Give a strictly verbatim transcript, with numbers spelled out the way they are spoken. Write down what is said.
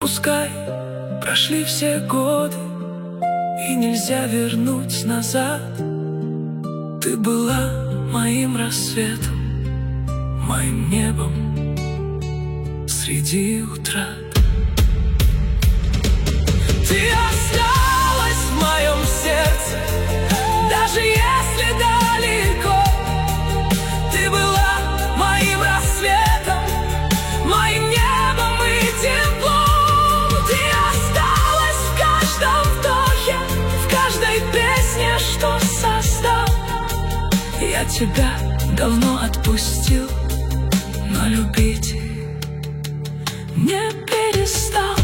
Пускай прошли все годы, и нельзя вернуть назад. Ты была моим рассветом, моим небом среди утрат. Ты осталась в моем сердце, даже если далеко. Ты была моим рассветом, моим небом и теплом. Ты осталась в каждом вдохе, в каждой песне, что создал. Я тебя давно отпустил, но любить не перестал.